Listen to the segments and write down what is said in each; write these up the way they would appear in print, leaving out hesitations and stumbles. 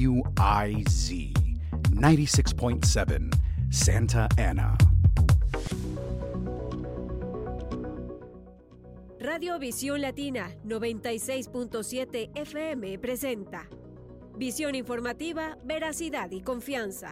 WIZ 96.7 Santa Ana. Radio Visión Latina 96.7 FM presenta Visión informativa, veracidad y confianza.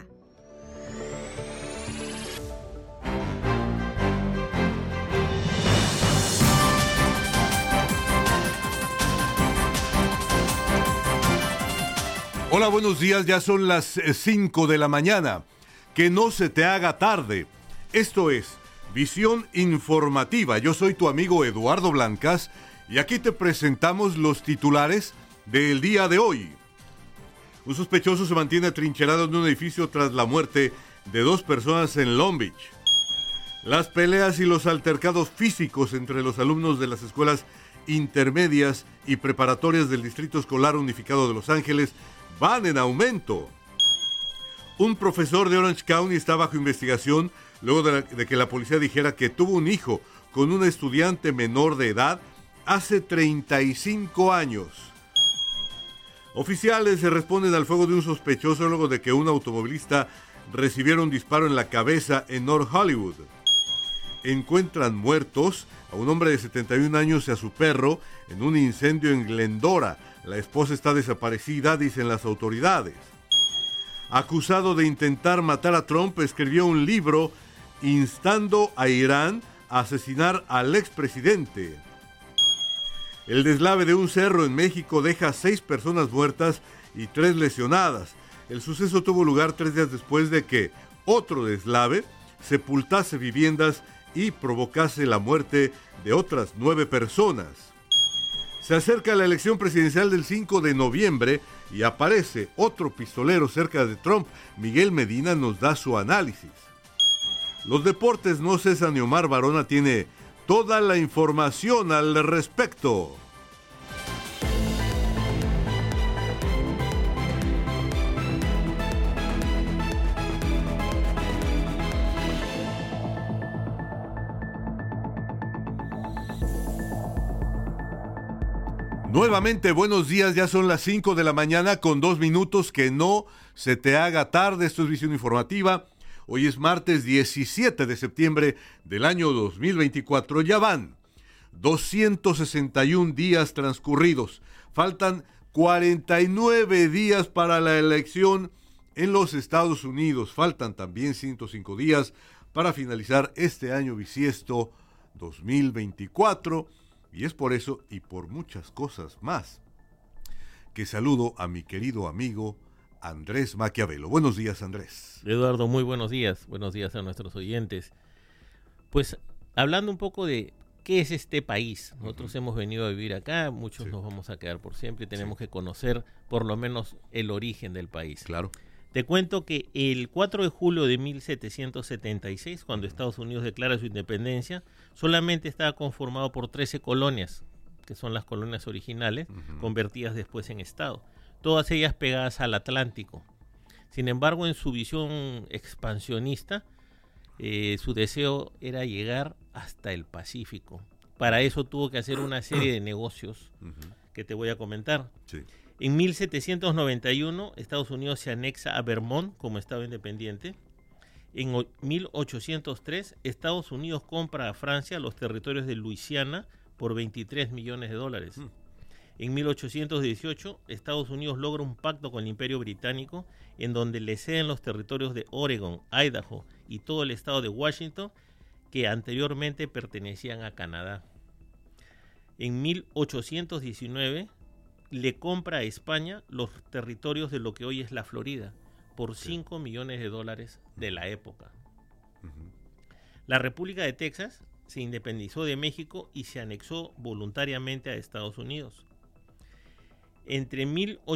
Hola, buenos días, ya son las 5 de la mañana. Que no se te haga tarde. Esto es Visión Informativa. Yo soy tu amigo Eduardo Blancas y aquí te presentamos los titulares del día de hoy. Un sospechoso se mantiene atrincherado en un edificio tras la muerte de 2 personas en Long Beach. Las peleas y los altercados físicos entre los alumnos de las escuelas intermedias y preparatorias del Distrito Escolar Unificado de Los Ángeles van en aumento. Un profesor de Orange County está bajo investigación luego de que la policía dijera que tuvo un hijo con una estudiante menor de edad hace 35 años. Oficiales se responden al fuego de un sospechoso luego de que un automovilista recibiera un disparo en la cabeza en North Hollywood. Encuentran muertos a un hombre de 71 años y a su perro en un incendio en Glendora. La esposa está desaparecida, dicen las autoridades. Acusado de intentar matar a Trump, escribió un libro instando a Irán a asesinar al expresidente. El deslave de un cerro en México deja 6 personas muertas y 3 lesionadas. El suceso tuvo lugar 3 días después de que otro deslave sepultase viviendas y provocase la muerte de otras 9 personas. Se acerca la elección presidencial del 5 de noviembre y aparece otro pistolero cerca de Trump. Miguel Medina nos da su análisis. Los deportes no cesan y Omar Varona tiene toda la información al respecto. Nuevamente, buenos días, ya son las 5 de la mañana con 2 minutos, que no se te haga tarde. Esto es Visión Informativa. Hoy es martes 17 de septiembre del año 2024. Ya van 261 días transcurridos. Faltan 49 días para la elección en los Estados Unidos. Faltan también 105 días para finalizar este año bisiesto 2024. Y es por eso y por muchas cosas más que saludo a mi querido amigo Andrés Maquiavelo. Buenos días, Andrés. Eduardo, muy buenos días. Buenos días a nuestros oyentes. Pues hablando un poco de qué es este país. Nosotros hemos venido a vivir acá, muchos nos vamos a quedar por siempre y tenemos que conocer por lo menos el origen del país. Claro. Te cuento que el 4 de julio de 1776, cuando Estados Unidos declara su independencia, solamente estaba conformado por 13 colonias, que son las colonias originales, convertidas después en estado, todas ellas pegadas al Atlántico. Sin embargo, en su visión expansionista, su deseo era llegar hasta el Pacífico. Para eso tuvo que hacer una serie de negocios que te voy a comentar. Sí. En 1791, Estados Unidos se anexa a Vermont como estado independiente. En 1803, Estados Unidos compra a Francia los territorios de Luisiana por $23 millones. En 1818, Estados Unidos logra un pacto con el Imperio Británico en donde le ceden los territorios de Oregon, Idaho y todo el estado de Washington que anteriormente pertenecían a Canadá. En 1819, le compra a España los territorios de lo que hoy es la Florida por $5 millones de la época. La República de Texas se independizó de México y se anexó voluntariamente a Estados Unidos. Entre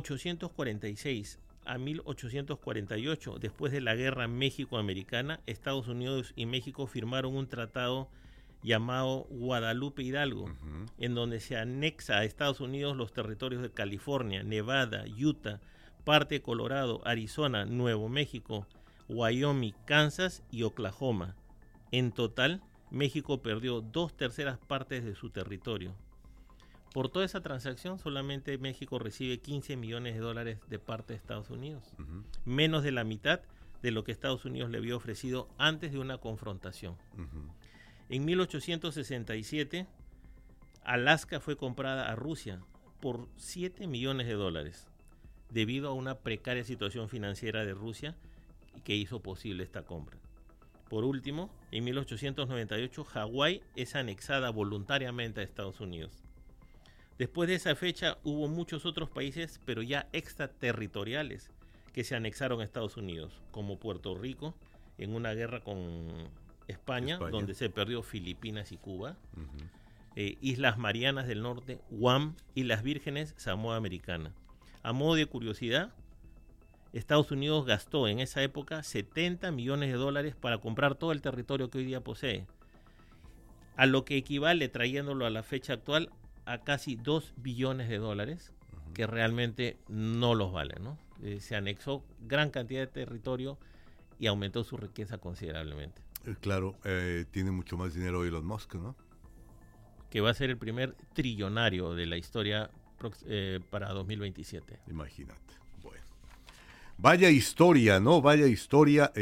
1846 a 1848, después de la Guerra México-Americana, Estados Unidos y México firmaron un tratado llamado Guadalupe Hidalgo, en donde se anexa a Estados Unidos los territorios de California, Nevada, Utah, parte de Colorado, Arizona, Nuevo México, Wyoming, Kansas y Oklahoma. En total, México perdió 2/3 partes de su territorio. Por toda esa transacción, solamente México recibe 15 millones de dólares de parte de Estados Unidos. Ujú. Menos de la mitad de lo que Estados Unidos le había ofrecido antes de una confrontación. Ujú. En 1867, Alaska fue comprada a Rusia por 7 millones de dólares, debido a una precaria situación financiera de Rusia que hizo posible esta compra. Por último, en 1898, Hawái es anexada voluntariamente a Estados Unidos. Después de esa fecha hubo muchos otros países, pero ya extraterritoriales, que se anexaron a Estados Unidos, como Puerto Rico, en una guerra con España. Donde se perdió Filipinas y Cuba, Islas Marianas del Norte, Guam y las Vírgenes Samoa Americana. A modo de curiosidad, Estados Unidos gastó en esa época 70 millones de dólares para comprar todo el territorio que hoy día posee, a lo que equivale, trayéndolo a la fecha actual, a casi 2 billones de dólares, que realmente no los vale, ¿no? Se anexó gran cantidad de territorio y aumentó su riqueza considerablemente. Claro, tiene mucho más dinero Elon Musk, ¿no? Que va a ser el primer trillonario de la historia para 2027. Imagínate. Bueno. Vaya historia, ¿no? Vaya historia.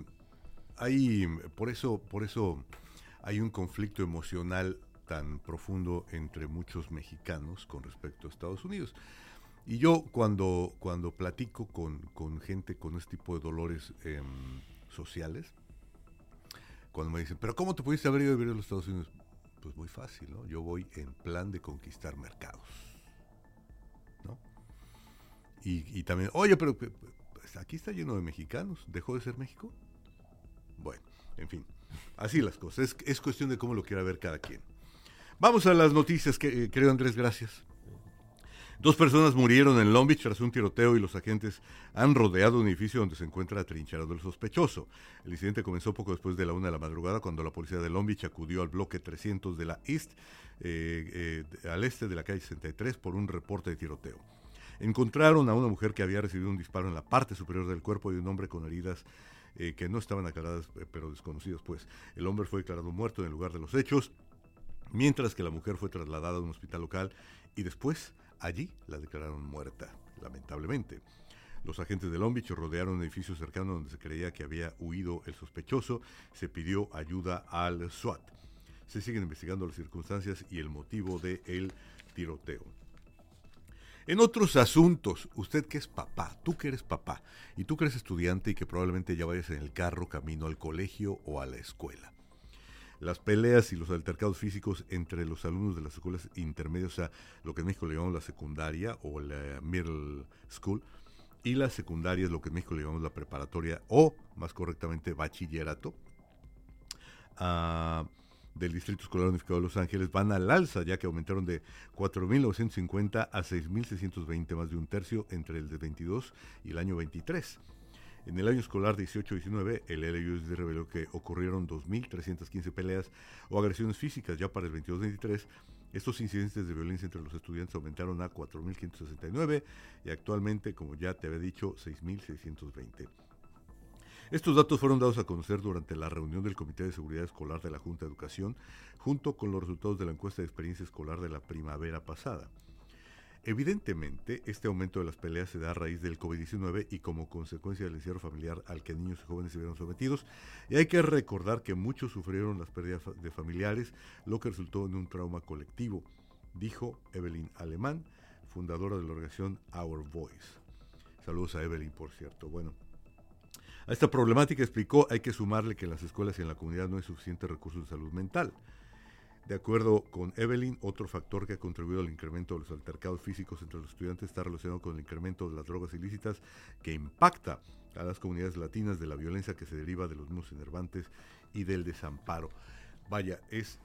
Por eso hay un conflicto emocional tan profundo entre muchos mexicanos con respecto a Estados Unidos. Y yo cuando platico con gente con este tipo de dolores sociales, cuando me dicen, ¿pero cómo te pudiste haber ido a vivir a los Estados Unidos? Pues muy fácil, ¿no? Yo voy en plan de conquistar mercados, ¿no? Y también, oye, pero aquí está lleno de mexicanos, ¿dejó de ser México? Bueno, en fin, así las cosas, es cuestión de cómo lo quiera ver cada quien. Vamos a las noticias, querido Andrés, gracias. 2 personas murieron en Long Beach tras un tiroteo y los agentes han rodeado un edificio donde se encuentra atrincherado el sospechoso. El incidente comenzó poco después de la 1 de la madrugada cuando la policía de Long Beach acudió al bloque 300 de la East, al este de la calle 63, por un reporte de tiroteo. Encontraron a una mujer que había recibido un disparo en la parte superior del cuerpo y un hombre con heridas que no estaban aclaradas, pero desconocidas, pues. El hombre fue declarado muerto en el lugar de los hechos, mientras que la mujer fue trasladada a un hospital local y después allí la declararon muerta, lamentablemente. Los agentes de Long Beach rodearon un edificio cercano donde se creía que había huido el sospechoso. Se pidió ayuda al SWAT. Se siguen investigando las circunstancias y el motivo del tiroteo. En otros asuntos, usted que es papá, tú que eres papá, y tú que eres estudiante y que probablemente ya vayas en el carro camino al colegio o a la escuela. Las peleas y los altercados físicos entre los alumnos de las escuelas intermedias, o sea, lo que en México le llamamos la secundaria o la middle school, y la secundaria es lo que en México le llamamos la preparatoria o, más correctamente, bachillerato, del Distrito Escolar Unificado de Los Ángeles, van al alza, ya que aumentaron de 4.950 a 6.620, más de un tercio entre el de 22 y el año 23. En el año escolar 18-19, el LUSD reveló que ocurrieron 2.315 peleas o agresiones físicas. Ya para el 22-23, estos incidentes de violencia entre los estudiantes aumentaron a 4.569 y actualmente, como ya te había dicho, 6.620. Estos datos fueron dados a conocer durante la reunión del Comité de Seguridad Escolar de la Junta de Educación, junto con los resultados de la encuesta de experiencia escolar de la primavera pasada. Evidentemente, este aumento de las peleas se da a raíz del COVID-19 y como consecuencia del encierro familiar al que niños y jóvenes se vieron sometidos, y hay que recordar que muchos sufrieron las pérdidas de familiares, lo que resultó en un trauma colectivo, dijo Evelyn Alemán, fundadora de la organización Our Voice. Saludos a Evelyn, por cierto. Bueno, a esta problemática, explicó, hay que sumarle que en las escuelas y en la comunidad no hay suficientes recursos de salud mental. De acuerdo con Evelyn, otro factor que ha contribuido al incremento de los altercados físicos entre los estudiantes está relacionado con el incremento de las drogas ilícitas que impacta a las comunidades latinas, de la violencia que se deriva de los mismos enervantes y del desamparo. Vaya, es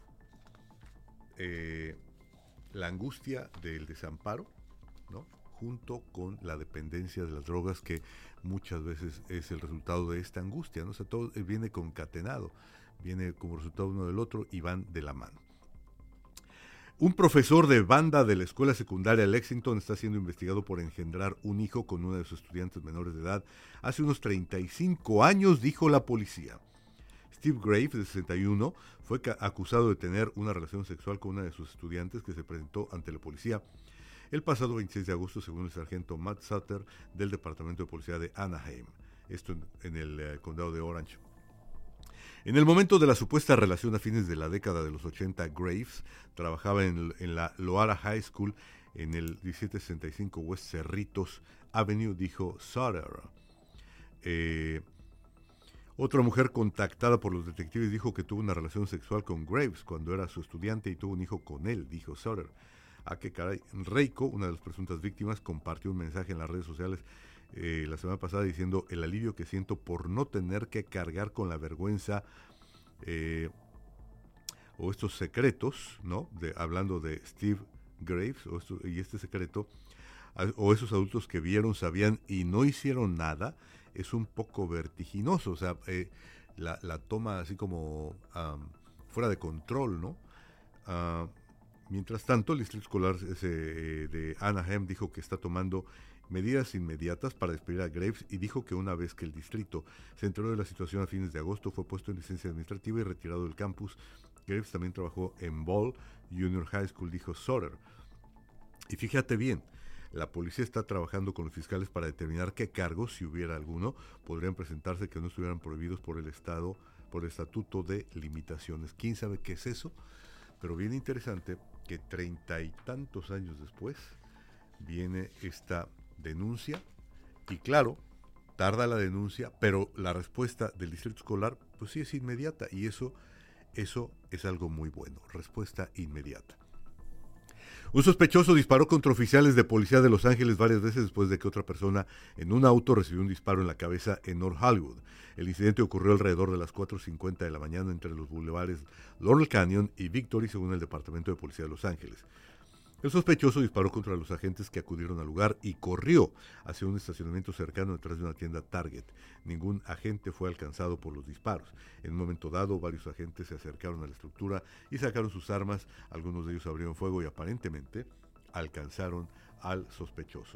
la angustia del desamparo, ¿no?, junto con la dependencia de las drogas, que muchas veces es el resultado de esta angustia, ¿no? O sea, todo viene concatenado, viene como resultado uno del otro y van de la mano. Un profesor de banda de la escuela secundaria Lexington está siendo investigado por engendrar un hijo con una de sus estudiantes menores de edad hace unos 35 años, dijo la policía. Steve Graves, de 61, fue acusado de tener una relación sexual con una de sus estudiantes que se presentó ante la policía el pasado 26 de agosto, según el sargento Matt Sutter del Departamento de Policía de Anaheim, esto en el condado de Orange. En el momento de la supuesta relación a fines de la década de los 80, Graves trabajaba en la Loara High School en el 1765 West Cerritos Avenue, dijo Sutter. Otra mujer contactada por los detectives dijo que tuvo una relación sexual con Graves cuando era su estudiante y tuvo un hijo con él, dijo Sutter. A que caray, Reiko, una de las presuntas víctimas, compartió un mensaje en las redes sociales la semana pasada diciendo el alivio que siento por no tener que cargar con la vergüenza o estos secretos, ¿no? Hablando de Steve Graves y este secreto, o esos adultos que vieron, sabían y no hicieron nada, es un poco vertiginoso, o sea, la toma así como fuera de control, ¿no? Mientras tanto, el distrito escolar de Anaheim dijo que está tomando medidas inmediatas para despedir a Graves y dijo que una vez que el distrito se enteró de la situación a fines de agosto, fue puesto en licencia administrativa y retirado del campus. Graves también trabajó en Ball Junior High School, dijo Sutter. Y fíjate bien, la policía está trabajando con los fiscales para determinar qué cargos, si hubiera alguno, podrían presentarse que no estuvieran prohibidos por el Estado, por el Estatuto de Limitaciones. ¿Quién sabe qué es eso? Pero bien interesante que 30 y tantos años después viene esta denuncia y claro, tarda la denuncia, pero la respuesta del distrito escolar pues sí es inmediata y eso es algo muy bueno, respuesta inmediata. Un sospechoso disparó contra oficiales de policía de Los Ángeles varias veces después de que otra persona en un auto recibió un disparo en la cabeza en North Hollywood. El incidente ocurrió alrededor de las 4:50 de la mañana entre los bulevares Laurel Canyon y Victory, según el Departamento de Policía de Los Ángeles. El sospechoso disparó contra los agentes que acudieron al lugar y corrió hacia un estacionamiento cercano detrás de una tienda Target. Ningún agente fue alcanzado por los disparos. En un momento dado, varios agentes se acercaron a la estructura y sacaron sus armas. Algunos de ellos abrieron fuego y aparentemente alcanzaron al sospechoso.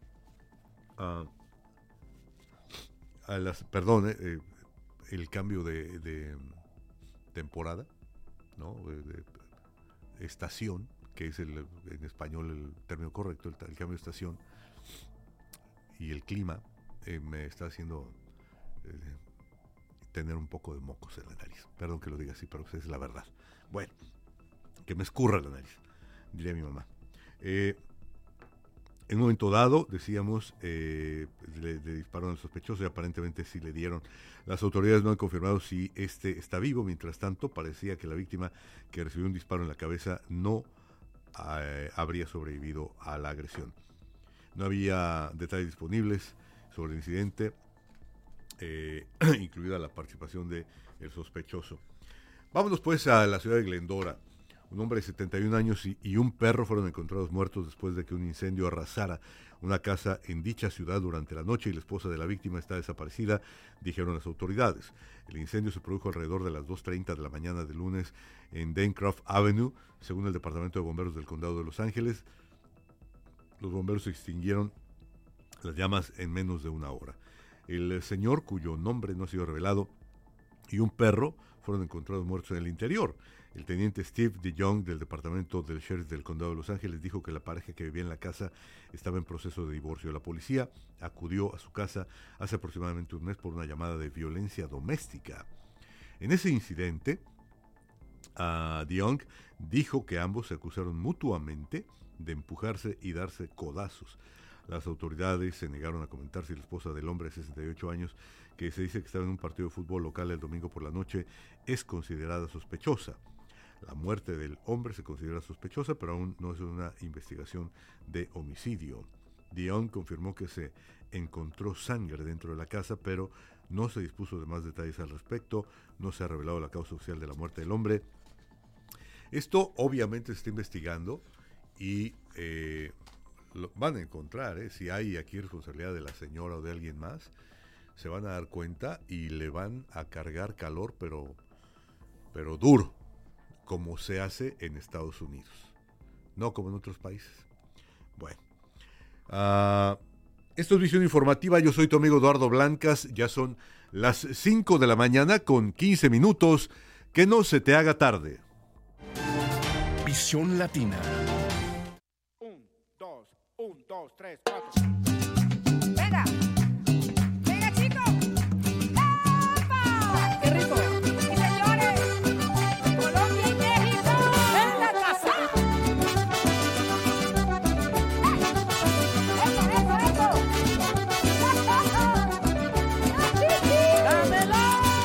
El cambio de temporada, ¿no? De estación, que es en español el término correcto, el cambio de estación, y el clima me está haciendo tener un poco de mocos en la nariz. Perdón que lo diga así, pero es la verdad. Bueno, que me escurra la nariz, diría mi mamá. En un momento dado, decíamos, le dispararon al sospechoso y aparentemente sí le dieron. Las autoridades no han confirmado si este está vivo. Mientras tanto, parecía que la víctima que recibió un disparo en la cabeza no habría sobrevivido a la agresión. No había detalles disponibles sobre el incidente, incluida la participación del sospechoso. Vámonos pues a la ciudad de Glendora. Un hombre de 71 años y un perro fueron encontrados muertos después de que un incendio arrasara una casa en dicha ciudad durante la noche y la esposa de la víctima está desaparecida, dijeron las autoridades. El incendio se produjo alrededor de las 2:30 de la mañana del lunes en Dancroft Avenue, según el Departamento de Bomberos del Condado de Los Ángeles. Los bomberos extinguieron las llamas en menos de una hora. El señor, cuyo nombre no ha sido revelado, y un perro fueron encontrados muertos en el interior. El teniente Steve DeYoung del Departamento del Sheriff del Condado de Los Ángeles dijo que la pareja que vivía en la casa estaba en proceso de divorcio. La policía acudió a su casa hace aproximadamente un mes por una llamada de violencia doméstica. En ese incidente, DeYoung dijo que ambos se acusaron mutuamente de empujarse y darse codazos. Las autoridades se negaron a comentar si la esposa del hombre de 68 años, que se dice que estaba en un partido de fútbol local el domingo por la noche, es considerada sospechosa. La muerte del hombre se considera sospechosa, pero aún no es una investigación de homicidio. DeYoung confirmó que se encontró sangre dentro de la casa, pero no se dispuso de más detalles al respecto. No se ha revelado la causa oficial de la muerte del hombre. Esto obviamente se está investigando y lo van a encontrar, si hay aquí responsabilidad de la señora o de alguien más, se van a dar cuenta y le van a cargar calor, pero duro, como se hace en Estados Unidos, no como en otros países. Bueno, esto es Visión Informativa, yo soy tu amigo Eduardo Blancas, ya son las 5 de la mañana con 15 minutos. Que no se te haga tarde. Visión Latina. 1, 2, 3, 4. Venga, venga chicos. ¡Epa! ¡Qué rico! Y señores, Colombia y México en la casa. ¡Eso! ¡Dámelo!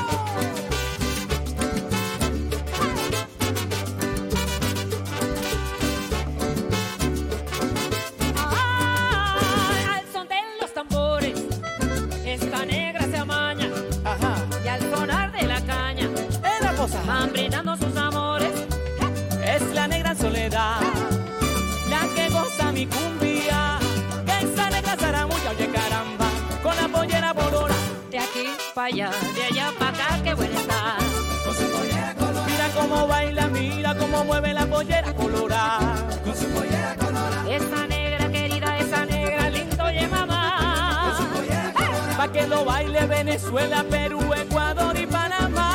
Al son de los tambores, esta negra se amaña. Ajá. Y al sonar de la caña, Es la cosa. van brindando sus amores. Es la negra soledad, la que goza mi cumbia. Que esa negra zaramulla, oye caramba, con la pollera bolora. De aquí para allá, de allá para acá, qué buena está. Con su pollera colorada. Mira cómo baila, mira cómo mueve la pollera colorada. Con su pollera colorada. Esa negra querida, esa negra lindo, oye mamá. Con su pollera colorada. Pa' que lo baile Venezuela, Perú, Ecuador y Panamá.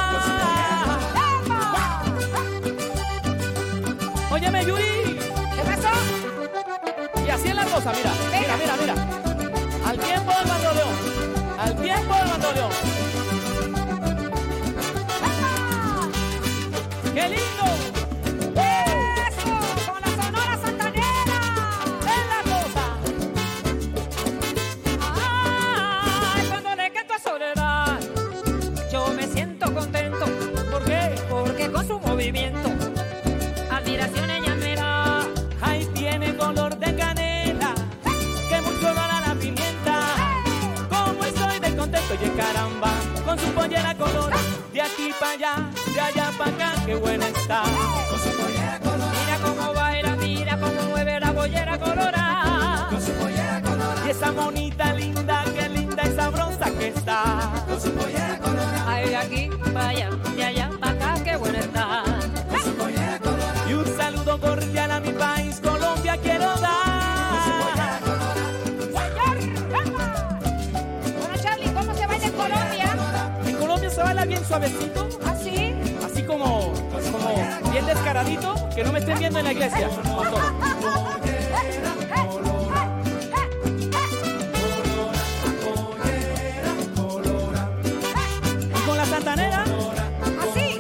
Óyeme, Yuri. ¿Qué pasó? Y así es la cosa, mira. Venga. Mira. Al tiempo del bandoneón. Al tiempo del bandoneón. ¡Qué lindo! ¡Eso! ¡Con la Sonora Santanera! ¡Es la cosa! ¡Ay! Cuando le canto a Soledad, yo me siento contento. ¿Por qué? Porque con su movimiento, admiración ella me da. Ahí tiene color de canela, que mucho gana la pimienta. Como estoy de contento, oye caramba, con su pollera color. De aquí para allá, de allá para acá, qué buena está. Con su pollera color. Mira cómo baila, mira cómo mueve la pollera colorada. Con su pollera color. Y esa monita linda, qué linda y sabrosa que está. Con su pollera color. Ay, de aquí para allá, de allá para acá, qué buena está. Con su pollera color. Y un saludo cordial a mi país, Colombia, quiero dar. Con su pollera color. ¡Señor! Bueno, Charlie, ¿cómo se baila en Colombia? En Colombia se baila bien suavecito, ¿Así? así como bien descaradito, que no me estén viendo en la iglesia. Pastor. Y con la santanera, ¿Así?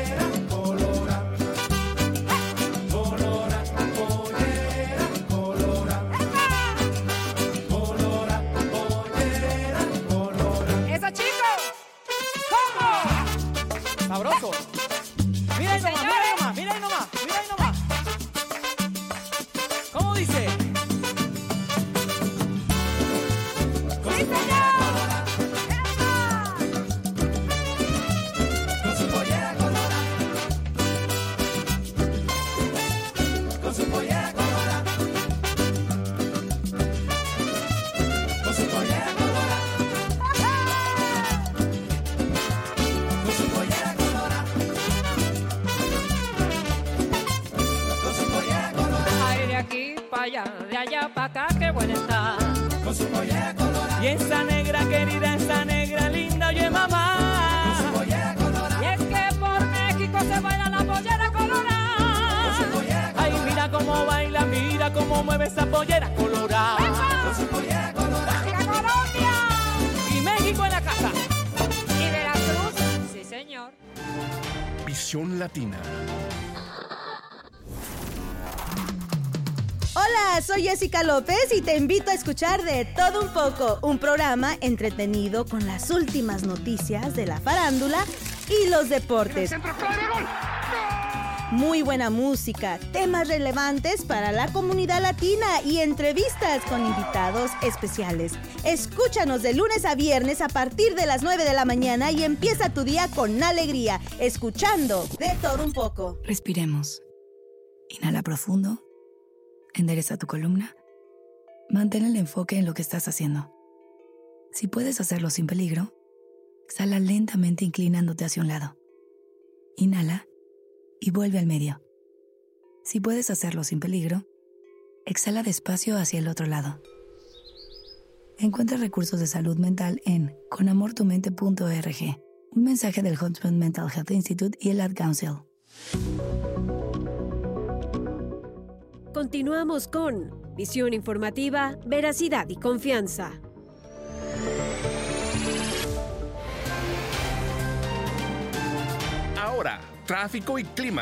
¡Eso, chicos! ¿Cómo? sabroso. Mira ahí nomás, mira ahí nomás, mira ahí nomás, mira ahí nomás. ¿Cómo dice? ¡Sí, señor! Con su pollera colorada. Con su pollera colorada. Con su pollera colorada. Con su pollera colorada. Con su pollera colorada. Ay, de aquí para allá, de allá para acá, qué buena está. Con su pollera colorada. Y esa negra querida, esa negra linda, oye mamá. Con su pollera colorada. Y es que por México se baila la pollera colorada. Ay, mira cómo baila, mira cómo mueve esa pollera colorada. Con su pollera colorada. ¡Viva Colombia! Y México en la casa. Y Veracruz, sí, señor. Visión Latina. Hola, soy Jessica López y te invito a escuchar De Todo Un Poco, un programa entretenido con las últimas noticias de la farándula y los deportes. Muy buena música, temas relevantes para la comunidad latina y entrevistas con invitados especiales. Escúchanos de lunes a viernes a partir de las 9 de la mañana y empieza tu día con alegría, escuchando De Todo Un Poco. Respiremos. Inhala profundo. Endereza tu columna. Mantén el enfoque en lo que estás haciendo. Si puedes hacerlo sin peligro, exhala lentamente inclinándote hacia un lado. Inhala y vuelve al medio. Si puedes hacerlo sin peligro, exhala despacio hacia el otro lado. Encuentra recursos de salud mental en conamortumente.org. Un mensaje del Huntsman Mental Health Institute y el Ad Council. Continuamos con Visión Informativa, Veracidad y Confianza. Ahora, tráfico y clima.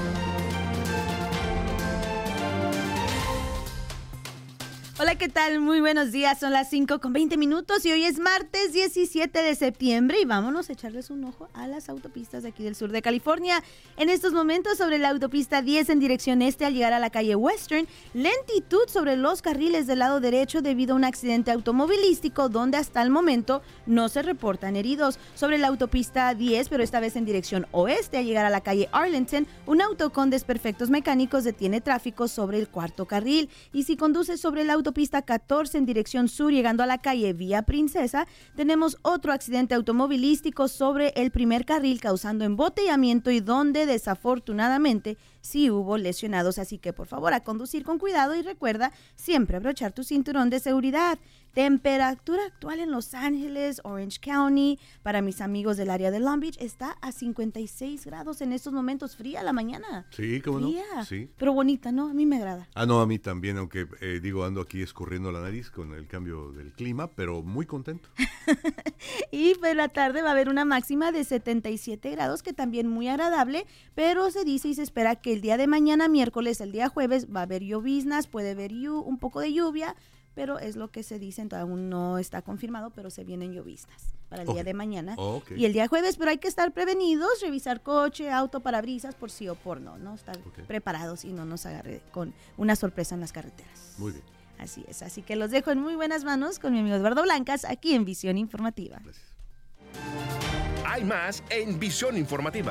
Hola, ¿qué tal? Muy buenos días. Son las 5:20 y hoy es martes 17 de septiembre y vámonos a echarles un ojo a las autopistas de aquí del sur de California. En estos momentos sobre la autopista 10 en dirección este al llegar a la calle Western, lentitud sobre los carriles del lado derecho debido a un accidente automovilístico donde hasta el momento no se reportan heridos. Sobre la autopista 10, pero esta vez en dirección oeste al llegar a la calle Arlington, un auto con desperfectos mecánicos detiene tráfico sobre el cuarto carril. Y si conduces sobre la autopista 14 en dirección sur llegando a la calle Vía Princesa, tenemos otro accidente automovilístico sobre el primer carril causando embotellamiento y donde desafortunadamente sí hubo lesionados, así que por favor a conducir con cuidado y recuerda siempre abrochar tu cinturón de seguridad. Temperatura actual en Los Ángeles, Orange County, para mis amigos del área de Long Beach, está a 56 grados en estos momentos. Fría la mañana. Sí, ¿cómo no? Fría, sí. Pero bonita, ¿no? A mí me agrada. No, a mí también, aunque ando aquí escurriendo la nariz con el cambio del clima, pero muy contento. Y por la tarde va a haber una máxima de 77 grados, que también muy agradable, pero se dice y se espera que el día de mañana, miércoles, el día jueves, va a haber lloviznas, puede haber un poco de lluvia, pero es lo que se dice, aún no está confirmado, pero se vienen lloviznas para el día de mañana y el día jueves, pero hay que estar prevenidos, revisar coche, auto, parabrisas, por sí o por no estar preparados y no nos agarre con una sorpresa en las carreteras. Muy bien. Así es, así que los dejo en muy buenas manos con mi amigo Eduardo Blancas, aquí en Visión Informativa. Gracias. Hay más en Visión Informativa.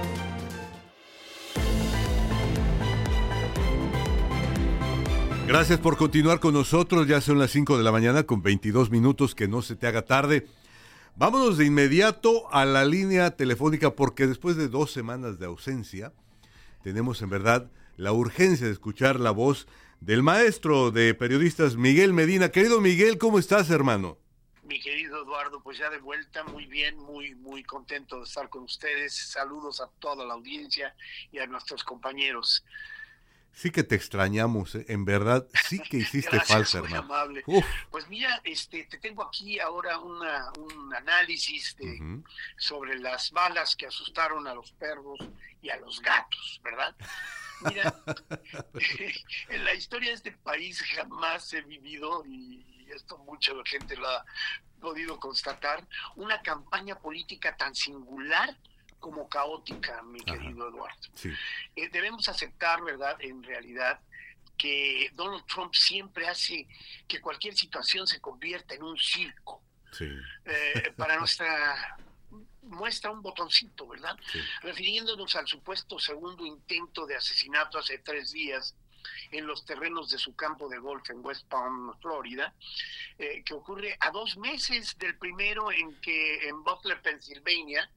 Gracias por continuar con nosotros. Ya son las 5 de la mañana con 22 minutos, que no se te haga tarde. Vámonos de inmediato a la línea telefónica porque después de 2 semanas de ausencia tenemos en verdad la urgencia de escuchar la voz del maestro de periodistas Miguel Medina. Querido Miguel, ¿cómo estás, hermano? Mi querido Eduardo, pues ya de vuelta, muy bien, muy contento de estar con ustedes. Saludos a toda la audiencia y a nuestros compañeros. Sí que te extrañamos, en verdad, sí que hiciste Gracias, falta, muy hermano. amable. Pues mira, te tengo aquí ahora un análisis sobre las balas que asustaron a los perros y a los gatos, ¿verdad? Mira, en la historia de este país jamás he vivido, y esto mucha gente lo ha podido constatar, una campaña política tan singular como caótica, mi querido Eduardo. Sí. Debemos aceptar, ¿verdad?, en realidad, que Donald Trump siempre hace que cualquier situación se convierta en un circo. Sí. Para nuestra muestra un botoncito, ¿verdad? Sí. Refiriéndonos al supuesto segundo intento de asesinato hace 3 días en los terrenos de su campo de golf en West Palm, Florida, que ocurre a 2 meses del primero en Butler, Pensilvania,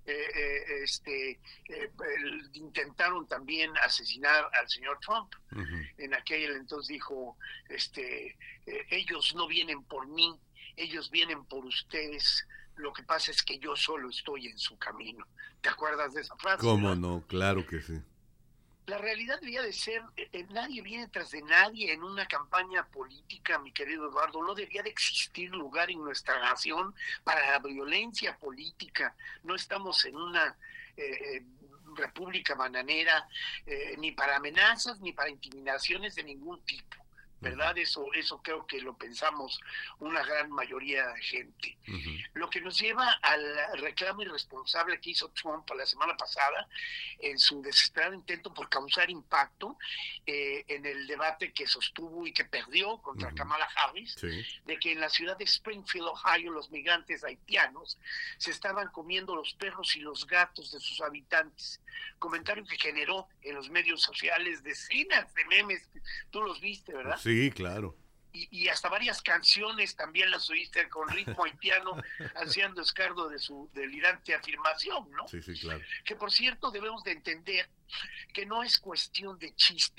intentaron también asesinar al señor Trump. En aquel entonces dijo, ellos no vienen por mí, ellos vienen por ustedes, lo que pasa es que yo solo estoy en su camino. ¿Te acuerdas de esa frase? ¿Cómo no? Claro que sí. La realidad debería de ser, nadie viene tras de nadie en una campaña política, mi querido Eduardo. No debería de existir lugar en nuestra nación para la violencia política. No estamos en una república bananera, ni para amenazas, ni para intimidaciones de ningún tipo, ¿verdad? Eso creo que lo pensamos una gran mayoría de gente. Lo que nos lleva al reclamo irresponsable que hizo Trump la semana pasada en su desesperado intento por causar impacto en el debate que sostuvo y que perdió contra Kamala Harris, de que en la ciudad de Springfield, Ohio, los migrantes haitianos se estaban comiendo los perros y los gatos de sus habitantes. Comentario que generó en los medios sociales decenas de memes. Tú los viste, ¿verdad? Sí, claro. Y hasta varias canciones también las oíste con ritmo haitiano, haciendo escardo de su delirante afirmación, ¿no? Sí, claro. Que por cierto debemos de entender que no es cuestión de chiste,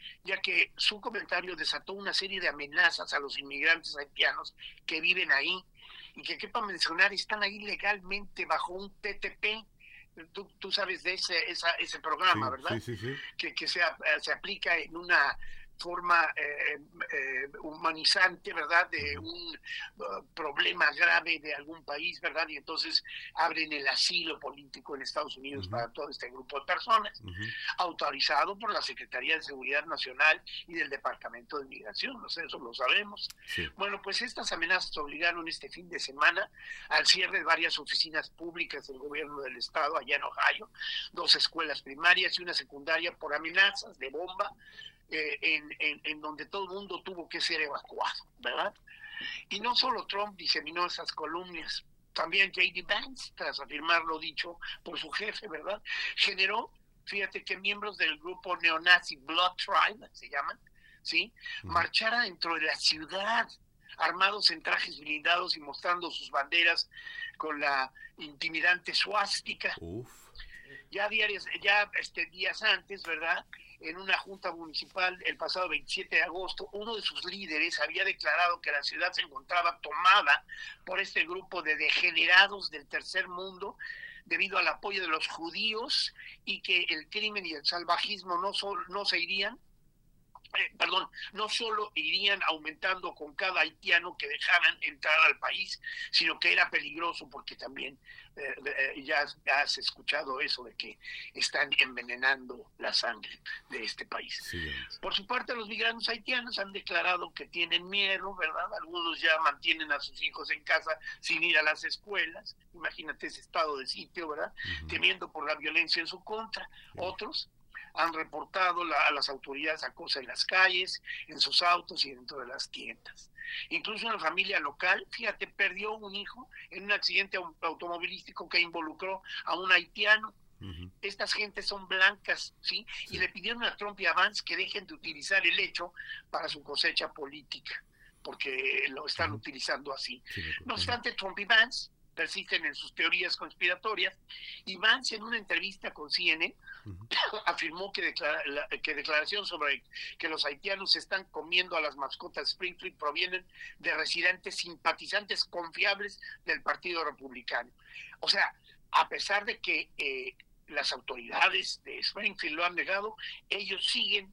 ya que su comentario desató una serie de amenazas a los inmigrantes haitianos que viven ahí y que, quepa mencionar, están ahí legalmente bajo un TTP. Tú sabes de ese programa, sí, ¿verdad? Sí. Que se aplica en una forma humanizante, ¿verdad? De un problema grave de algún país, ¿verdad? Y entonces abren el asilo político en Estados Unidos para todo este grupo de personas, autorizado por la Secretaría de Seguridad Nacional y del Departamento de Migración, no sé, eso lo sabemos. Sí. Bueno, pues estas amenazas obligaron este fin de semana al cierre de varias oficinas públicas del gobierno del estado allá en Ohio, 2 escuelas primarias y una secundaria por amenazas de bomba, en donde todo el mundo tuvo que ser evacuado, ¿verdad? Y no solo Trump diseminó esas columnas, también J.D. Vance, tras afirmar lo dicho por su jefe, ¿verdad? Generó, fíjate que miembros del grupo neonazi Blood Tribe, se llaman, ¿sí? Marchara dentro de la ciudad, armados en trajes blindados y mostrando sus banderas con la intimidante suástica. Ya días antes, ¿verdad?, en una junta municipal el pasado 27 de agosto, uno de sus líderes había declarado que la ciudad se encontraba tomada por este grupo de degenerados del tercer mundo debido al apoyo de los judíos y que el crimen y el salvajismo no solo irían aumentando con cada haitiano que dejaran entrar al país, sino que era peligroso porque también ya has escuchado eso de que están envenenando la sangre de este país. Sí. Por su parte, los migrantes haitianos han declarado que tienen miedo, ¿verdad? Algunos ya mantienen a sus hijos en casa sin ir a las escuelas. Imagínate ese estado de sitio, ¿verdad? Temiendo por la violencia en su contra. Otros han reportado a las autoridades acoso en las calles, en sus autos y dentro de las tiendas. Incluso una familia local, fíjate, perdió un hijo en un accidente automovilístico que involucró a un haitiano. Estas gentes son blancas, ¿sí? Y le pidieron a Trump y a Vance que dejen de utilizar el hecho para su cosecha política, porque lo están utilizando así. No obstante, Trump y Vance persisten en sus teorías conspiratorias, y Vance, en una entrevista con CNN, afirmó que declaración sobre que los haitianos se están comiendo a las mascotas Springfield provienen de residentes simpatizantes confiables del Partido Republicano. O sea, a pesar de que las autoridades de Springfield lo han negado, ellos siguen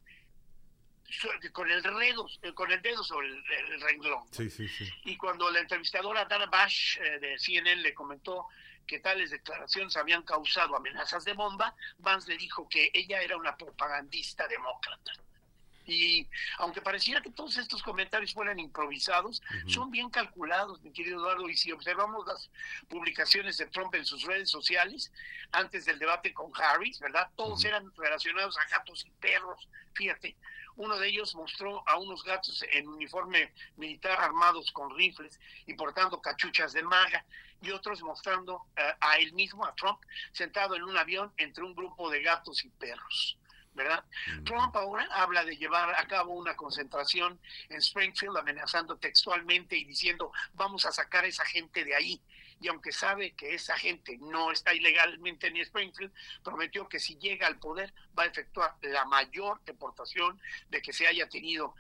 con el dedo sobre el renglón. Sí. Y cuando la entrevistadora Dana Bash de CNN le comentó que tales declaraciones habían causado amenazas de bomba, Vance le dijo que ella era una propagandista demócrata. Y aunque pareciera que todos estos comentarios fueran improvisados, son bien calculados, mi querido Eduardo, y si observamos las publicaciones de Trump en sus redes sociales, antes del debate con Harris, ¿verdad? Todos eran relacionados a gatos y perros, fíjate. Uno de ellos mostró a unos gatos en uniforme militar armados con rifles y portando cachuchas de maga, y otros mostrando a él mismo, a Trump, sentado en un avión entre un grupo de gatos y perros, ¿verdad? Trump ahora habla de llevar a cabo una concentración en Springfield, amenazando textualmente y diciendo, vamos a sacar a esa gente de ahí. Y aunque sabe que esa gente no está ilegalmente en Springfield, prometió que si llega al poder va a efectuar la mayor deportación de que se haya tenido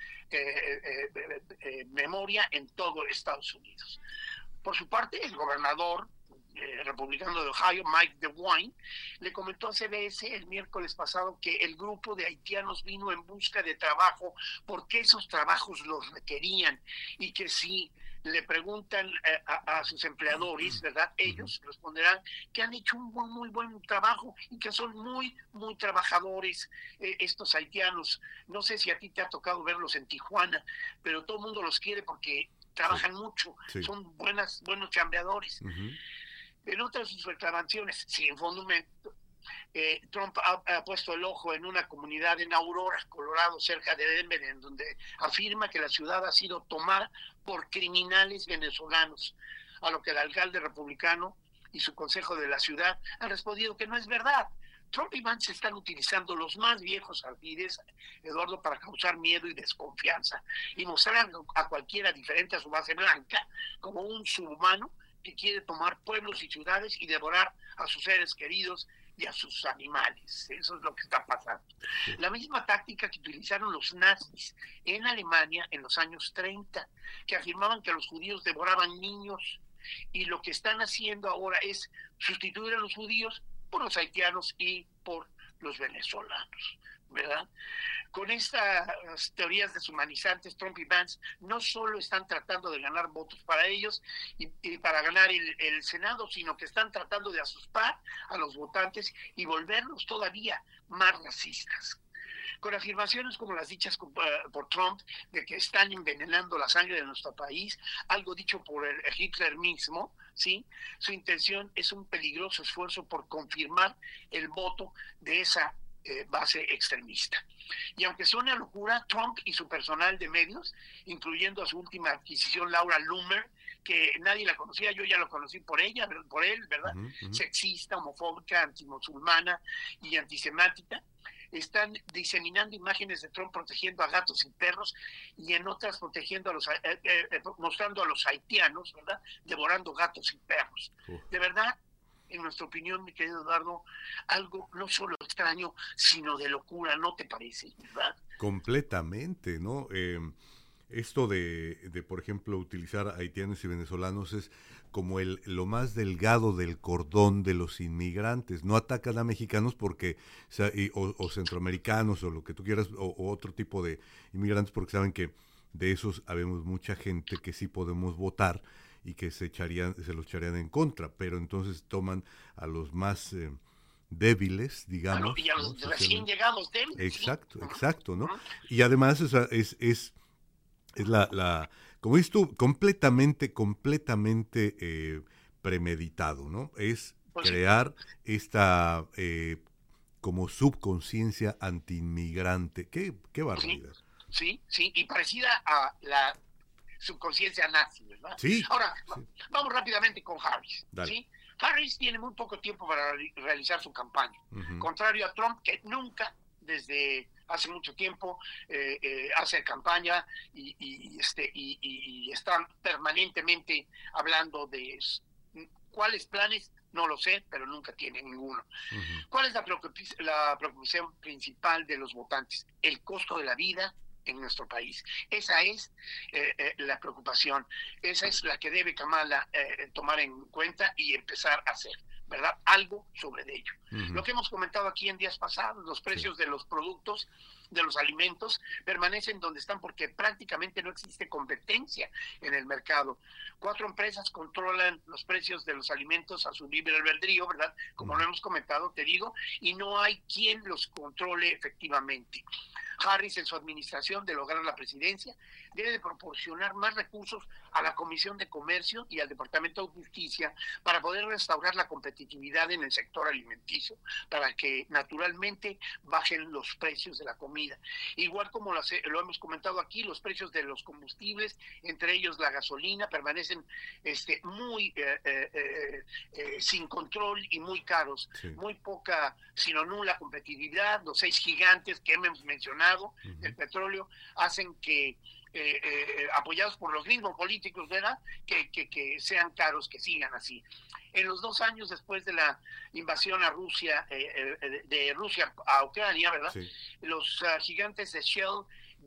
memoria en todo Estados Unidos. Por su parte, el gobernador republicano de Ohio, Mike DeWine, le comentó a CBS el miércoles pasado que el grupo de haitianos vino en busca de trabajo porque esos trabajos los requerían, y que si le preguntan a sus empleadores, ¿verdad?, ellos responderán que han hecho un muy buen trabajo y que son muy trabajadores estos haitianos. No sé si a ti te ha tocado verlos en Tijuana, pero todo el mundo los quiere porque trabajan mucho, son buenos chambeadores. En otras de sus reclamaciones, sin fundamento, Trump ha puesto el ojo en una comunidad en Aurora, Colorado, cerca de Denver, en donde afirma que la ciudad ha sido tomada por criminales venezolanos, a lo que el alcalde republicano y su consejo de la ciudad han respondido que no es verdad. Trump y Vance están utilizando los más viejos ardides, Eduardo, para causar miedo y desconfianza y mostrar a cualquiera diferente a su base blanca como un subhumano que quiere tomar pueblos y ciudades y devorar a sus seres queridos y a sus animales. Eso es lo que está pasando. La misma táctica que utilizaron los nazis en Alemania en los años 30, que afirmaban que los judíos devoraban niños, y lo que están haciendo ahora es sustituir a los judíos por los haitianos y por los venezolanos, ¿verdad? Con estas teorías deshumanizantes, Trump y Vance no solo están tratando de ganar votos para ellos y para ganar el Senado, sino que están tratando de asustar a los votantes y volverlos todavía más racistas. Con afirmaciones como las dichas por Trump de que están envenenando la sangre de nuestro país, algo dicho por Hitler mismo, ¿sí? Su intención es un peligroso esfuerzo por confirmar el voto de esa base extremista. Y aunque suene a locura, Trump y su personal de medios, incluyendo a su última adquisición, Laura Loomer, que nadie la conocía, yo ya lo conocí por él, ¿verdad? Sexista, homofóbica, antimusulmana y antisemática, están diseminando imágenes de Trump protegiendo a gatos y perros, y en otras protegiendo a los mostrando a los haitianos, ¿verdad?, devorando gatos y perros. De verdad, en nuestra opinión, mi querido Eduardo, algo no solo extraño, sino de locura, ¿no te parece, verdad? Completamente, ¿no? Esto de, por ejemplo, utilizar haitianos y venezolanos es como lo más delgado del cordón de los inmigrantes. No atacan a mexicanos porque o centroamericanos o lo que tú quieras, o otro tipo de inmigrantes, porque saben que de esos habemos mucha gente que sí podemos votar y que se los echarían en contra, pero entonces toman a los más débiles, digamos. Y a los recién llegados débiles. Exacto, ¿no? Y además es como dices tú, completamente premeditado, ¿no? Es crear esta como subconsciencia antiinmigrante. ¡Qué barbaridad! Sí, y parecida a la subconsciencia nazi, ¿verdad? Sí. Ahora, vamos rápidamente con Harris. Dale. ¿Sí? Harris tiene muy poco tiempo para realizar su campaña, contrario a Trump, que nunca, desde hace mucho tiempo, hace campaña y están permanentemente hablando de cuáles planes. No lo sé, pero nunca tiene ninguno. ¿Cuál es la preocupación principal de los votantes? El costo de la vida en nuestro país. Esa es la preocupación. Esa es la que debe Kamala tomar en cuenta y empezar a hacer, ¿verdad? Algo sobre ello. Lo que hemos comentado aquí en días pasados, los precios de los productos, de los alimentos, permanecen donde están porque prácticamente no existe competencia en el mercado. 4 empresas controlan los precios de los alimentos a su libre albedrío, ¿verdad? Como lo hemos comentado, te digo, y no hay quien los controle efectivamente. Harris, en su administración de lograr la presidencia, debe de proporcionar más recursos a la Comisión de Comercio y al Departamento de Justicia para poder restaurar la competitividad en el sector alimenticio, para que naturalmente bajen los precios de la comida. Igual como lo hemos comentado aquí, los precios de los combustibles, entre ellos la gasolina, permanecen muy sin control y muy caros. Muy poca, sino nula competitividad. Los 6 gigantes que hemos mencionado del petróleo hacen que apoyados por los mismos políticos, ¿verdad?, que sean caros, que sigan así. En los 2 años después de la invasión a Rusia, de Rusia a Ucrania, ¿verdad?, los gigantes de Shell,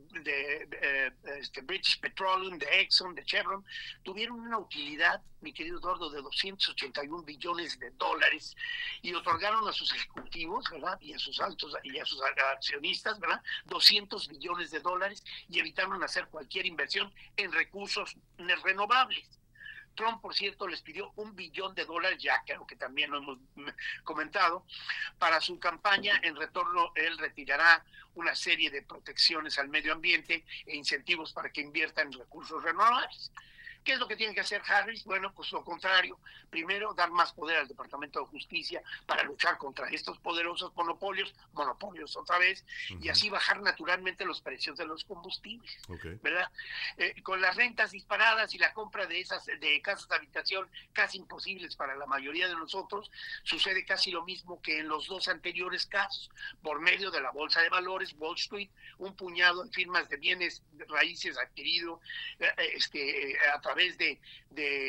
de British Petroleum, de Exxon, de Chevron, tuvieron una utilidad, mi querido Eduardo, de $281 billones y otorgaron a sus ejecutivos, ¿verdad?, y a sus accionistas, ¿verdad?, $200 billones y evitaron hacer cualquier inversión en recursos renovables. Trump, por cierto, les pidió $1 billón, ya creo que también lo hemos comentado, para su campaña. En retorno, él retirará una serie de protecciones al medio ambiente e incentivos para que inviertan en recursos renovables. ¿Qué es lo que tiene que hacer Harris? Bueno, pues lo contrario. Primero, dar más poder al Departamento de Justicia para luchar contra estos poderosos monopolios otra vez, y así bajar naturalmente los precios de los combustibles, ¿verdad? Con las rentas disparadas y la compra de casas de habitación casi imposibles para la mayoría de nosotros, sucede casi lo mismo que en los 2 anteriores casos. Por medio de la Bolsa de Valores, Wall Street, un puñado de firmas de bienes raíces adquirido a través de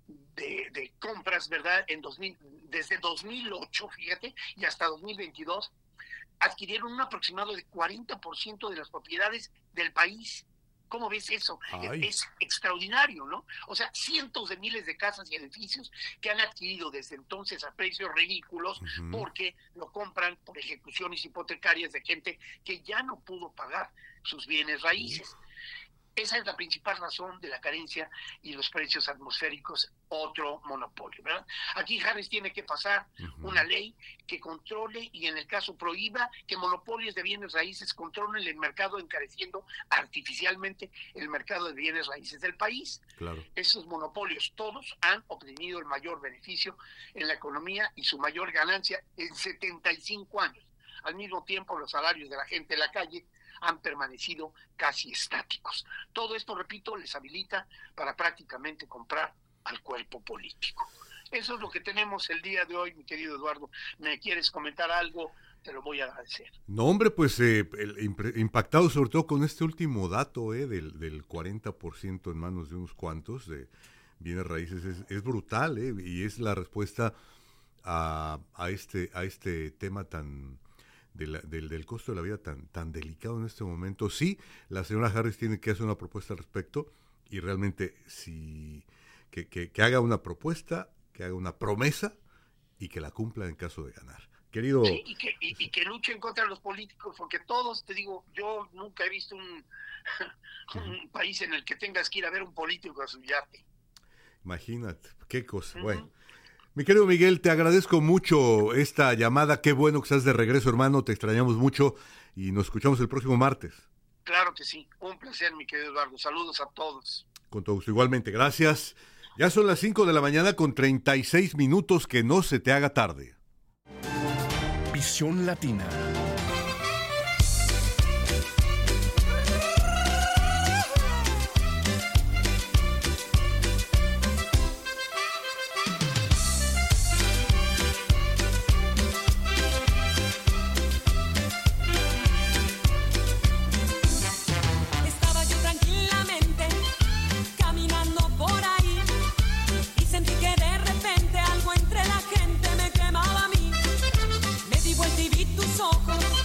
de compras, ¿verdad? Desde 2008, fíjate, y hasta 2022, adquirieron un aproximado de 40% de las propiedades del país. ¿Cómo ves eso? Es extraordinario, ¿no? O sea, cientos de miles de casas y edificios que han adquirido desde entonces a precios ridículos porque lo compran por ejecuciones hipotecarias de gente que ya no pudo pagar sus bienes raíces. Esa es la principal razón de la carencia y los precios atmosféricos, otro monopolio, ¿verdad? Aquí Harris tiene que pasar una ley que controle y en el caso prohíba que monopolios de bienes raíces controlen el mercado, encareciendo artificialmente el mercado de bienes raíces del país. Claro. Esos monopolios todos han obtenido el mayor beneficio en la economía y su mayor ganancia en 75 años. Al mismo tiempo, los salarios de la gente en la calle han permanecido casi estáticos. Todo esto, repito, les habilita para prácticamente comprar al cuerpo político. Eso es lo que tenemos el día de hoy, mi querido Eduardo. ¿Me quieres comentar algo? Te lo voy a agradecer. No, hombre, pues impactado sobre todo con este último dato del 40% en manos de unos cuantos de bienes raíces. Es brutal, y es la respuesta a este tema tan... Del costo de la vida tan delicado en este momento. Sí, la señora Harris tiene que hacer una propuesta al respecto y realmente que haga una propuesta, que haga una promesa y que la cumpla en caso de ganar. Querido... Sí, y que luchen contra los políticos, porque todos, te digo, yo nunca he visto un país en el que tengas que ir a ver un político a su yate. Imagínate, qué cosa. Bueno. Mi querido Miguel, te agradezco mucho esta llamada. Qué bueno que estás de regreso, hermano. Te extrañamos mucho y nos escuchamos el próximo martes. Claro que sí. Un placer, mi querido Eduardo. Saludos a todos. Con todo gusto. Igualmente, gracias. Ya son las 5 de la mañana con 36 minutos. Que no se te haga tarde. Visión Latina. Ojos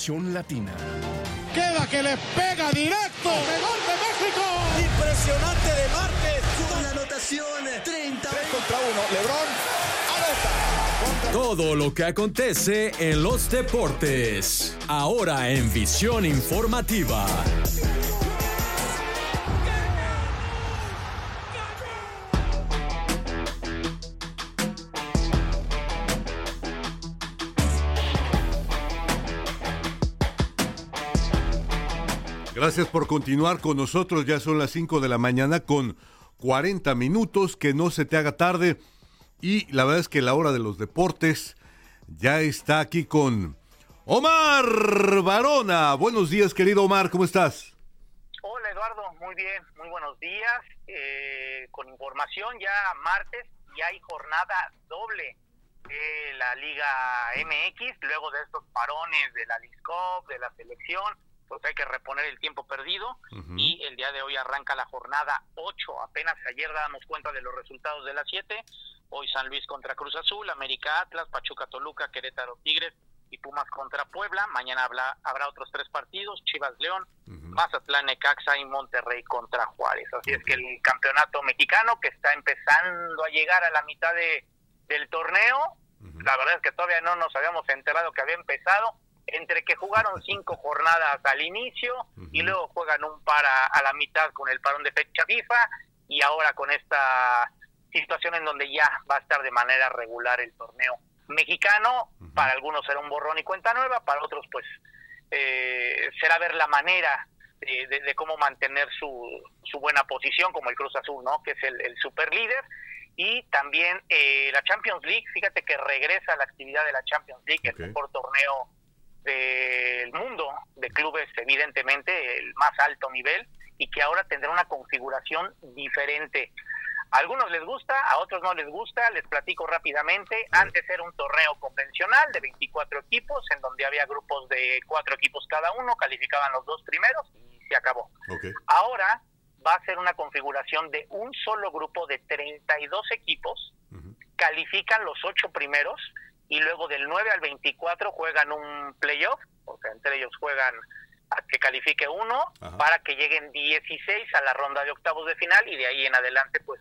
Univisión Latina. Queda que le pega directo. ¡Gol de México! Impresionante de Márquez. Con la anotación 30. 3 contra 1. LeBron anota. Todo lo que acontece en los deportes. Ahora en Visión Informativa. Gracias por continuar con nosotros. Ya son las 5 de la mañana con 40 minutos. Que no se te haga tarde. Y la verdad es que la hora de los deportes ya está aquí con Omar Varona. Buenos días, querido Omar. ¿Cómo estás? Hola, Eduardo. Muy bien. Muy buenos días. Con información ya martes ya hay jornada doble de la Liga MX. Luego de estos parones de la Leagues Cup, de la selección, pues hay que reponer el tiempo perdido. Y el día de hoy arranca la jornada 8. Apenas ayer dábamos cuenta de los resultados de las 7. Hoy San Luis contra Cruz Azul, América Atlas, Pachuca Toluca, Querétaro Tigres y Pumas contra Puebla. Mañana habrá otros 3 partidos, Chivas León, Mazatlán Necaxa y Monterrey contra Juárez. Así es que el campeonato mexicano, que está empezando a llegar a la mitad del torneo, la verdad es que todavía no nos habíamos enterado que había empezado. Entre que jugaron 5 jornadas al inicio y luego juegan un par a la mitad con el parón de fecha FIFA, y ahora con esta situación en donde ya va a estar de manera regular el torneo mexicano. Para algunos será un borrón y cuenta nueva, para otros pues será ver la manera de cómo mantener su buena posición, como el Cruz Azul, ¿no? Que es el super líder. Y también la Champions League. Fíjate que regresa la actividad de la Champions League, el mejor torneo del mundo de clubes, evidentemente el más alto nivel, y que ahora tendrá una configuración diferente. A algunos les gusta, a otros no les gusta. Les platico rápidamente. Antes era un torneo convencional de 24 equipos, en donde había grupos de 4 equipos cada uno, calificaban los 2 primeros y se acabó. Ahora va a ser una configuración de un solo grupo de 32 equipos, califican los 8 primeros, y luego del 9 al 24 juegan un playoff, o sea, entre ellos juegan a que califique uno, para que lleguen 16 a la ronda de octavos de final, y de ahí en adelante pues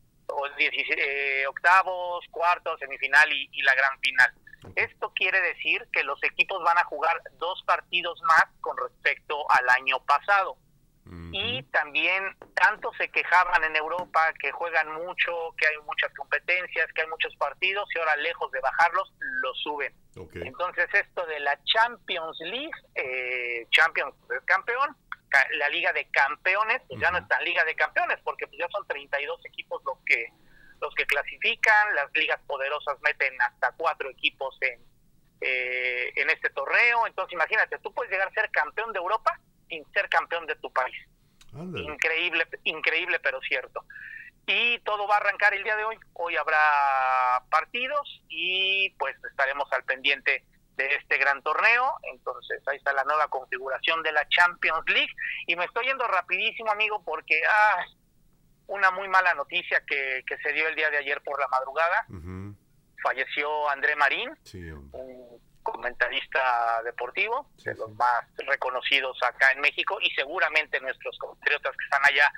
octavos, cuartos, semifinal y la gran final. Esto quiere decir que los equipos van a jugar 2 partidos más con respecto al año pasado. Y también tanto se quejaban en Europa que juegan mucho, que hay muchas competencias, que hay muchos partidos, y ahora lejos de bajarlos, los suben. Entonces esto de la Champions League, Champions es campeón, la Liga de Campeones, pues ya no es tan Liga de Campeones, porque pues ya son 32 equipos los que clasifican. Las ligas poderosas meten hasta 4 equipos en este torneo. Entonces imagínate, tú puedes llegar a ser campeón de Europa sin ser campeón de tu país. Increíble, pero cierto. Y todo va a arrancar el día de hoy. Hoy habrá partidos y pues estaremos al pendiente de este gran torneo. Entonces ahí está la nueva configuración de la Champions League. Y me estoy yendo rapidísimo, amigo, porque una muy mala noticia que se dio el día de ayer por la madrugada. Falleció André Marín, un comentarista deportivo, de los más reconocidos acá en México, y seguramente nuestros compatriotas que están allá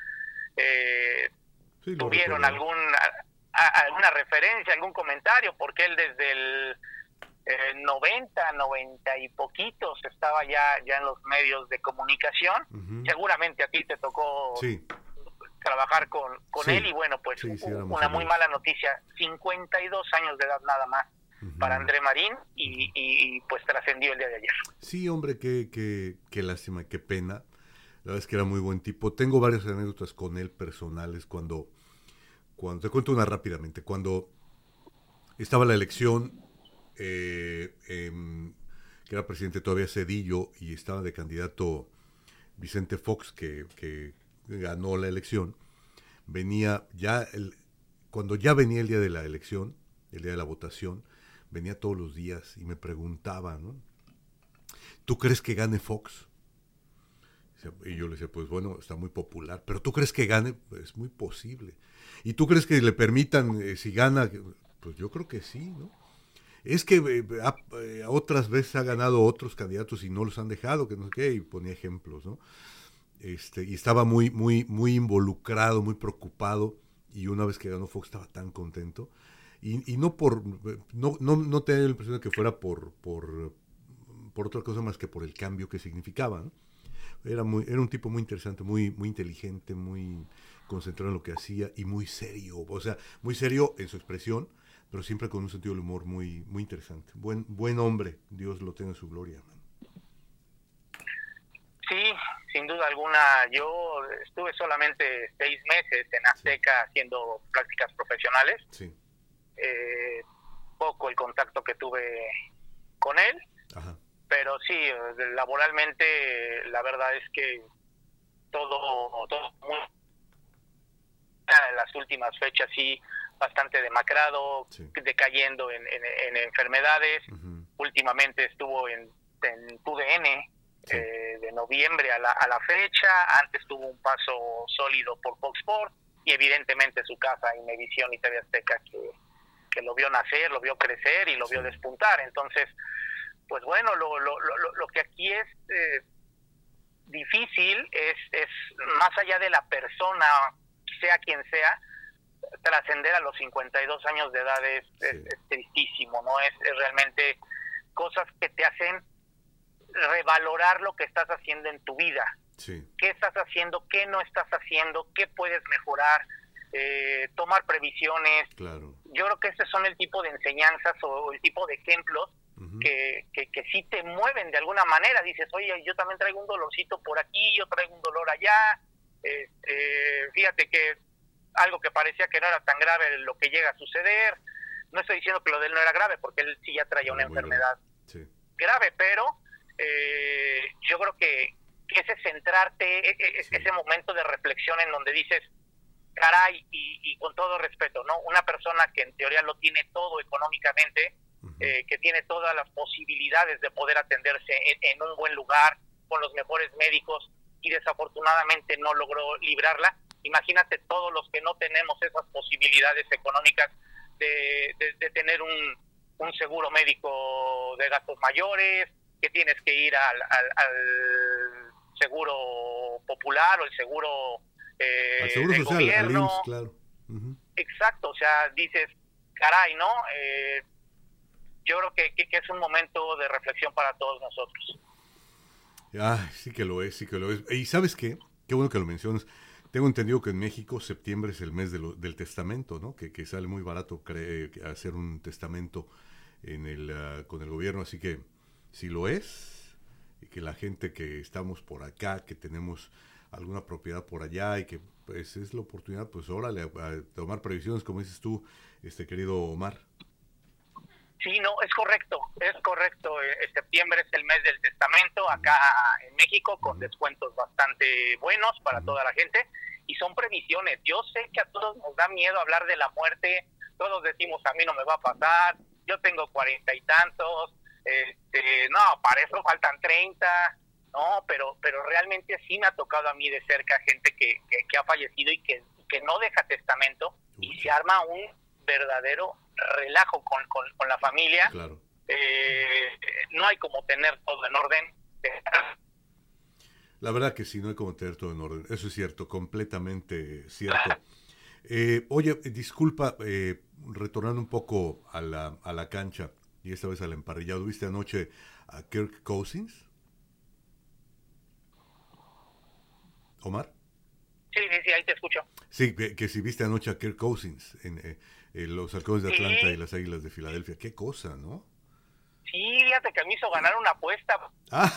tuvieron alguna referencia, algún comentario, porque él desde el 90 y poquitos estaba ya en los medios de comunicación. Seguramente a ti te tocó trabajar con él, y bueno, pues una muy mala noticia. 52 años de edad nada más para André Marín, y pues trascendió el día de ayer. Sí, hombre, qué lástima, qué pena. La verdad es que era muy buen tipo. Tengo varias anécdotas con él personales. Cuando te cuento una rápidamente, cuando estaba la elección, que era presidente todavía Zedillo, y estaba de candidato Vicente Fox, que ganó la elección, venía ya cuando ya venía el día de la elección, el día de la votación, venía todos los días y me preguntaba, ¿no? ¿Tú crees que gane Fox? Y yo le decía, pues bueno, está muy popular, pero ¿tú crees que gane? Pues es muy posible. ¿Y tú crees que le permitan, si gana? Pues yo creo que sí, ¿no? Es que otras veces ha ganado otros candidatos y no los han dejado, que no sé qué, y ponía ejemplos, ¿no? Y estaba muy, muy, muy involucrado, muy preocupado, y una vez que ganó Fox estaba tan contento, y no tenía la impresión de que fuera por otra cosa más que por el cambio que significaba, ¿no? Era un tipo muy interesante, muy, muy inteligente, muy concentrado en lo que hacía y muy serio, o sea, muy serio en su expresión, pero siempre con un sentido del humor muy, muy interesante. Buen hombre, Dios lo tenga en su gloria. Sí, sin duda alguna. Yo estuve solamente 6 meses en Azteca haciendo prácticas profesionales. Sí. Poco el contacto que tuve con él. Ajá. Pero sí, laboralmente la verdad es que todo muy, en las últimas fechas sí, bastante demacrado, sí, decayendo en enfermedades. Uh-huh. Últimamente estuvo en TUDN, sí, de noviembre a la fecha. Antes tuvo un paso sólido por Fox Sports y evidentemente su casa, Imevisión y TV Azteca, que lo vio nacer, lo vio crecer y lo vio despuntar. Entonces, pues bueno, lo que aquí es difícil es más allá de la persona, sea quien sea, trascender a los 52 años de edad es tristísimo, ¿no? Es realmente cosas que te hacen revalorar lo que estás haciendo en tu vida. Sí. ¿Qué estás haciendo? ¿Qué no estás haciendo? ¿Qué puedes mejorar? Tomar previsiones. Claro. Yo creo que estos son el tipo de enseñanzas o el tipo de ejemplos, uh-huh, que sí te mueven de alguna manera. Dices, oye, yo también traigo un dolorcito por aquí, yo traigo un dolor allá. Fíjate que algo que parecía que no era tan grave lo que llega a suceder. No estoy diciendo que lo de él no era grave, porque él sí ya traía una enfermedad grave, pero yo creo que ese centrarte, ese momento de reflexión en donde dices, caray, y con todo respeto, ¿no? Una persona que en teoría lo tiene todo económicamente, uh-huh, que tiene todas las posibilidades de poder atenderse en un buen lugar, con los mejores médicos, y desafortunadamente no logró librarla. Imagínate todos los que no tenemos esas posibilidades económicas de tener un seguro médico de gastos mayores, que tienes que ir al seguro popular o el seguro al seguro social, gobierno. Al IMSS, claro. Uh-huh. Exacto, o sea, dices, caray, ¿no? Yo creo que es un momento de reflexión para todos nosotros. Sí que lo es. Y ¿sabes qué? Qué bueno que lo mencionas. Tengo entendido que en México septiembre es el mes del testamento, ¿no? Que sale muy barato hacer un testamento con el gobierno, así que si lo es, y que la gente que estamos por acá, que tenemos alguna propiedad por allá y que pues es la oportunidad, pues órale, a tomar previsiones, como dices tú, querido Omar. Sí, no, es correcto. Septiembre es el mes del testamento acá en México, con descuentos bastante buenos para toda la gente, y son previsiones. Yo sé que a todos nos da miedo hablar de la muerte, todos decimos, a mí no me va a pasar, yo tengo 40 y tantos, no, para eso faltan 30, no, pero realmente sí me ha tocado a mí de cerca gente que ha fallecido y que no deja testamento, y se arma un verdadero relajo con la familia. Claro. No hay como tener todo en orden. La verdad que sí, no hay como tener todo en orden. Eso es cierto, completamente cierto. Oye, disculpa, retornando un poco a la cancha y esta vez al emparrillado, ¿viste anoche a Kirk Cousins? ¿Omar? Sí, ahí te escucho. Sí, que si viste anoche a Kirk Cousins en los Halcones de Atlanta y las Águilas de Filadelfia. Qué cosa, ¿no? Sí, fíjate que me hizo ganar una apuesta.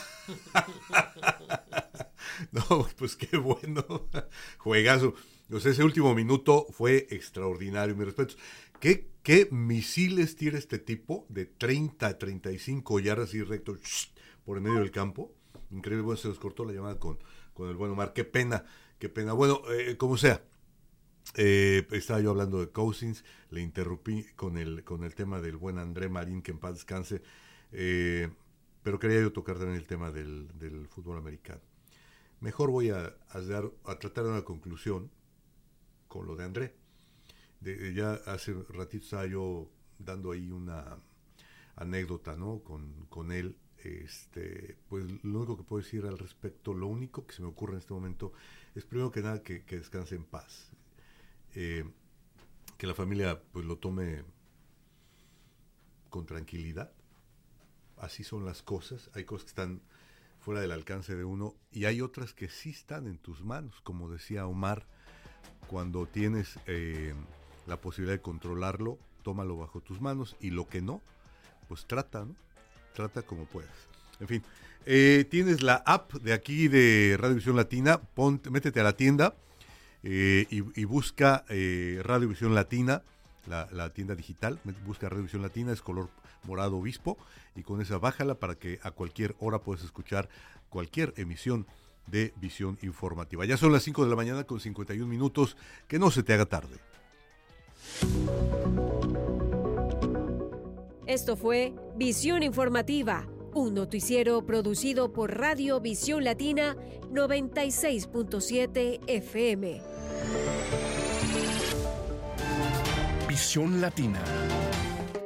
No, pues qué bueno. Juegazo. O sea, ese último minuto fue extraordinario, mis respetos. ¿Qué misiles tira este tipo de 30 a 35 yardas y recto por el medio del campo? Increíble. Bueno, se nos cortó la llamada con el buen Omar. Qué pena. Bueno, como sea. Estaba yo hablando de Cousins, le interrumpí con el tema del buen André Marín, que en paz descanse, pero quería yo tocar también el tema del fútbol americano. Mejor voy a tratar de una conclusión con lo de André. Ya hace ratito estaba yo dando ahí anécdota, ¿no? Con él. Pues lo único que puedo decir al respecto, lo único que se me ocurre en este momento es primero que nada que descanse en paz, que la familia pues lo tome con tranquilidad. Así son las cosas, hay cosas que están fuera del alcance de uno y hay otras que sí están en tus manos, como decía Omar, cuando tienes la posibilidad de controlarlo, tómalo bajo tus manos, y lo que no, pues trata, ¿no? Trata como puedas. En fin, tienes la app de aquí de Radio Visión Latina, métete a la tienda y busca Radio Visión Latina, la tienda digital, busca Radio Visión Latina, es color morado obispo, y con esa bájala para que a cualquier hora puedas escuchar cualquier emisión de Visión Informativa. Ya son las 5 de la mañana con 51 minutos, que no se te haga tarde. Esto fue Visión Informativa, un noticiero producido por Radio Visión Latina 96.7 FM. Visión Latina.